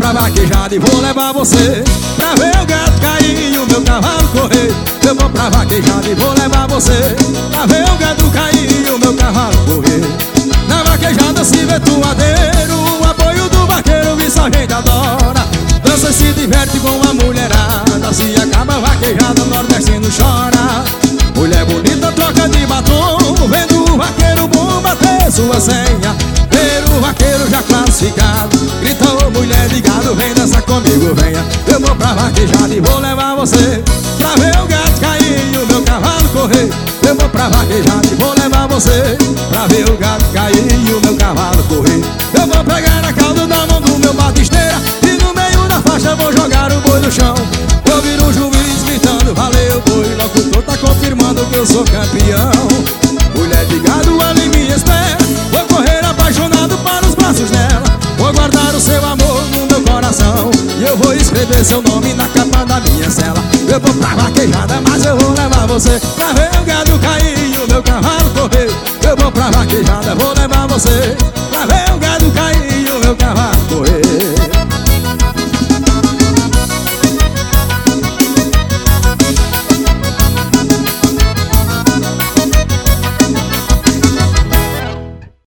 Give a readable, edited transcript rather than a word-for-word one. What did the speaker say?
pra vaquejada e vou levar você pra ver o gato cair e o meu cavalo correr. Eu vou pra vaquejada e vou levar você pra ver o gato cair e o meu cavalo correr. Na vaquejada se vê tuadeiro, o apoio do vaqueiro, isso a gente adora. Dança e se diverte com a mulherada, se acaba a vaquejada, o nordestino chora. Mulher bonita troca de batom, vendo o vaqueiro bom bater sua senha. Ver o vaqueiro já classificado, gritou mulher de gado, vem dançar comigo, venha. Eu vou pra vaquejada e vou levar você pra ver o gato cair e o meu cavalo correr. Eu vou pra vaquejada e vou levar você pra ver o gato cair e o meu cavalo correr. Eu vou pegar a cauda da mão do meu batisteira e no meio da faixa vou jogar o boi no chão. Eu viro o juiz gritando, valeu boi, locutor tá confirmando que eu sou campeão. Mulher de gado ali me espera, vou correr apaixonado para os braços dela. Vou guardar o seu amor no meu coração e eu vou escrever seu nome na capa da minha cela. Eu vou pra vaquejada, mas eu vou levar você pra ver o gado cair e o meu cavalo correr. Eu vou pra vaquejada, vou levar você pra ver o gado cair e o meu cavalo